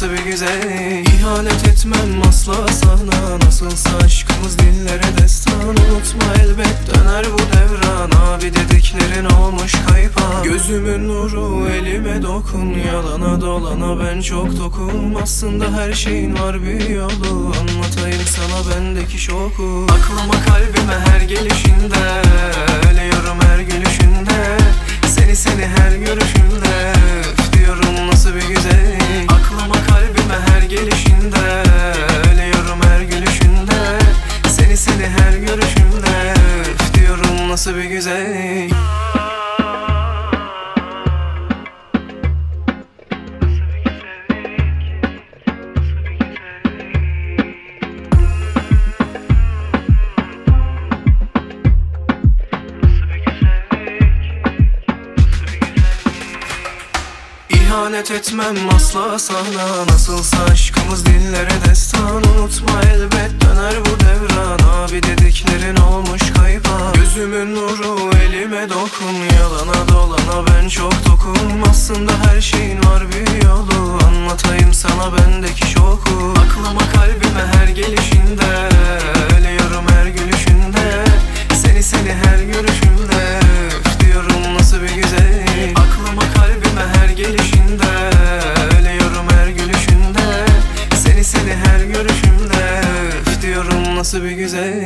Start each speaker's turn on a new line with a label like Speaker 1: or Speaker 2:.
Speaker 1: nasıl bir güzel. İhanet etmem asla sana, nasılsa aşkımız dillere destan. Unutma elbet döner bu devran, abi dediklerin olmuş kayıp. Gözümün nuru elime dokun, yalana dolana ben çok tokum. Aslında her şeyin var bir yolu, anlatayım sana bendeki şoku. Aklıma kalbime her gelişinde, ölüyorum her gülüşünde. Seni her görüşümde, üf diyorum nasıl bir güzel. Aklıma kalbime her gelişinde, ölüyorum her gülüşünde. Seni her görüşümde, üf diyorum nasıl bir güzel. İhanet etmem asla sana, nasılsa aşkımız dillere destan. Unutma elbet döner bu devran, abi dediklerin olmuş kayıp. Gözümün nuru elime dokun, yalana dolana ben çok tokum. Aslında her şeyin var bir yolu, anlatayım sana bendeki şoku. Aklıma kalbime her gelişinde, ölüyorum her gülüşünde. Seni her görüşümde, üf diyorum nasıl bir güzel. Aklıma kalbime her gelişinde, ölüyorum her gülüşünde. Seni her görüşümde, üf diyorum nasıl bir güzel.